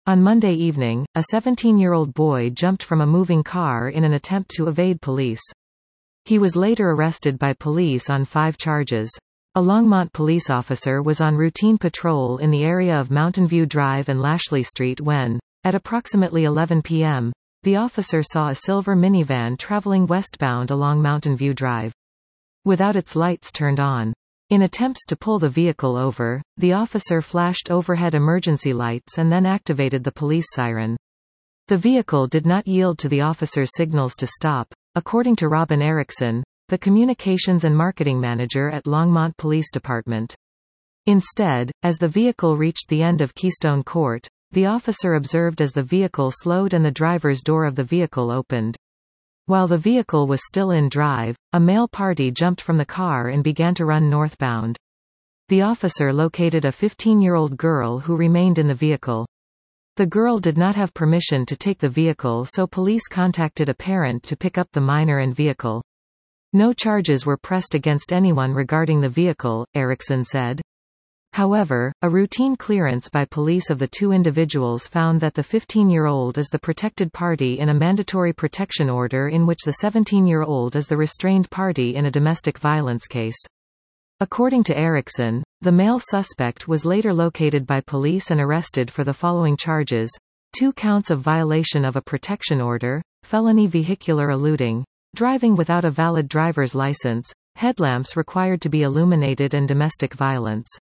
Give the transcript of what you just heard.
On Monday evening, a 17-year-old boy jumped from a moving car in an attempt to evade police. He was later arrested by police on 5 charges. A Longmont police officer was on routine patrol in the area of Mountain View Drive and Lashley Street when, at approximately 11 p.m., the officer saw a silver minivan traveling westbound along Mountain View Drive. Without its lights turned on. In attempts to pull the vehicle over, the officer flashed overhead emergency lights and then activated the police siren. The vehicle did not yield to the officer's signals to stop, according to Robin Erickson, the communications and marketing manager at Longmont Police Department. Instead, as the vehicle reached the end of Keystone Court, the officer observed as the vehicle slowed and the driver's door of the vehicle opened. While the vehicle was still in drive, a male party jumped from the car and began to run northbound. The officer located a 15-year-old girl who remained in the vehicle. The girl did not have permission to take the vehicle, so police contacted a parent to pick up the minor and vehicle. No charges were pressed against anyone regarding the vehicle, Erickson said. However, a routine clearance by police of the 2 individuals found that the 15-year-old is the protected party in a mandatory protection order in which the 17-year-old is the restrained party in a domestic violence case. According to Erickson, the male suspect was later located by police and arrested for the following charges: 2 counts of violation of a protection order, felony vehicular eluding, driving without a valid driver's license, headlamps required to be illuminated, and domestic violence.